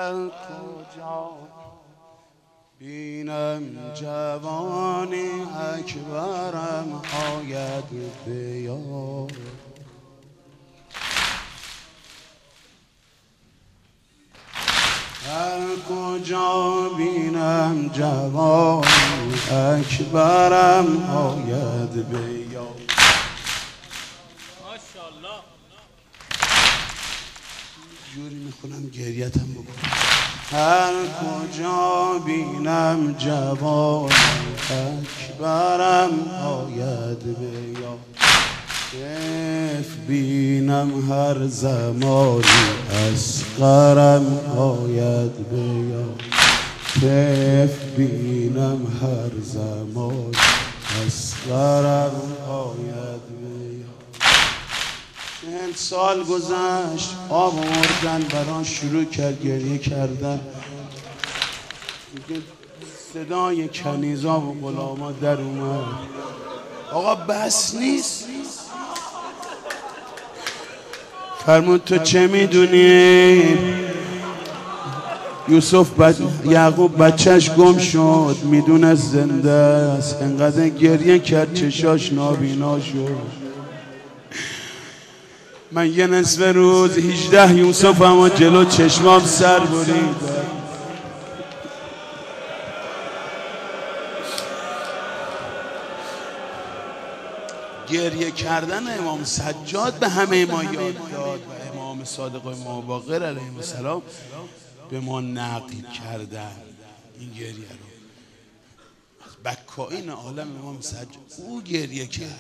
هر کجا بینم جوانی اکبرم آید به یاد. هر کجا بینم جوانی اکبرم آید به یاد. ماشاءالله. جوری میخونم گریتم بکنم. هر کجا بینم جوانی اکبرم آید به یاد. کیف بینم هر زمانی اصغرم آید به یاد. کیف بینم هر زمانی اصغرم آید به یاد. 40 سال گذشت آب آوردن بران شروع کرد گریه کردن. صدای کنیزا و غلاما در اومد. آقا بس نیست. فرمود تو چه میدونی؟ یوسف یعقوب بچهش گم شد، میدونه زنده است. انقدر گریه کرد چشاش نابینا شد. من یه نصف روز 18 یوسف اما جلو چشمام سر برید. گریه کردن امام سجاد به همه ما یاد داد و امام صادق ما باقر علیه السلام به ما نقل کردن این گریه رو. از بکائین عالم امام سجاد او گریه کرد.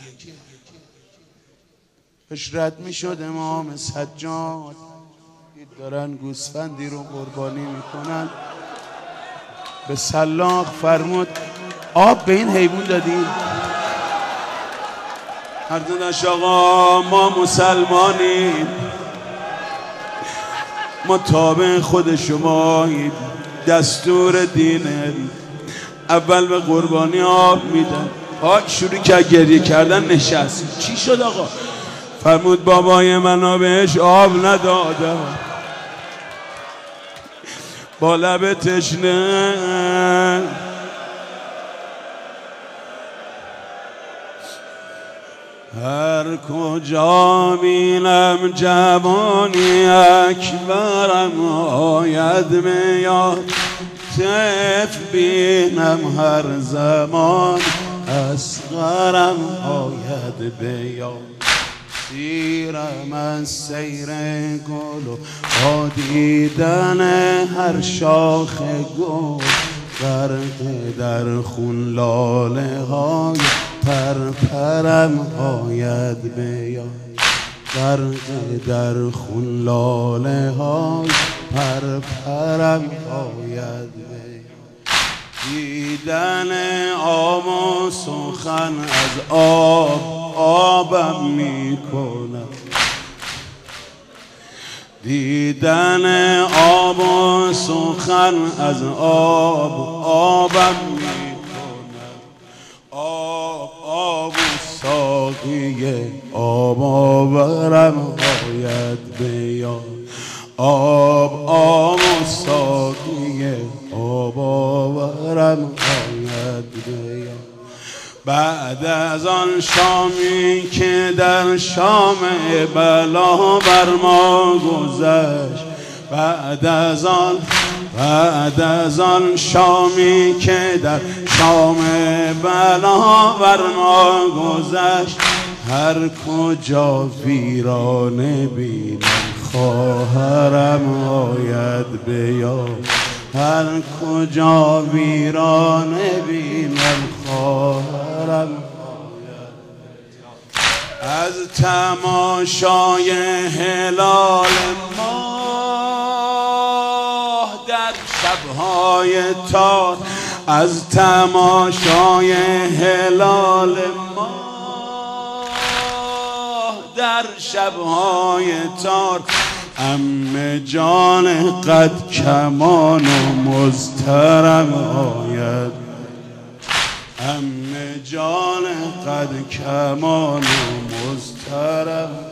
پیش رد می شد امام سجاد، دارن گوسفندی رو قربانی میکنن. به سلاخ فرمود آب به این حیوان دادی؟ هردنش آقا ما مسلمانیم، ما تابع خود شماییم، دستور دینه. اول به قربانی آب میدن. شروع کرد گریه کردن. نشست. چی شد آقا؟ فرمود بابای من بهش آب نداده، با لب تشنه هر کجا بینم جوانی اکبرم آید به یاد. طفل بینم هر زمان اصغرم آید به یاد. سیرم از سیر گل و با دیدن هر شاخ گل، غرق در خون لاله های پرپرم آید به یاد. غرق در خون لاله های پرپرم آید به یاد. دیدن آب و سخن از آبم میکنم. دیدن آب و سخن از آبم میکنم. آب و ساقی آب آورم آید به یاد. آب و ساقی آب آورم آید به یاد. بعد از آن شامی که در شام بلا بر ما گذشت، بعد از آن شامی که در شام بلا بر ما گذشت، هر کجا ویرانه بینم خواهرم آید به یاد. هر کجا ویرانه بینم خواهرم آید به یاد. از تماشای هلال ماه در شبهای تار، از تماشای هلال ماه در شبهای تار، عمه جان قد کمان و مضطرم آید. عمه جان قد کمان و مضطرم